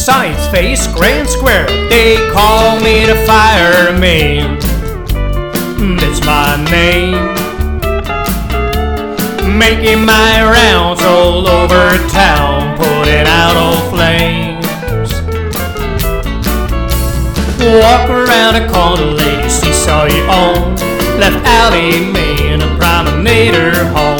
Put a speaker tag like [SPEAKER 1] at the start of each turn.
[SPEAKER 1] Science Face Grand Square. They call me the fireman. That's my name. Making my rounds all over town, putting out old flames. Walk around the corner, lady, see saw you on. Left alley man, a promenader home.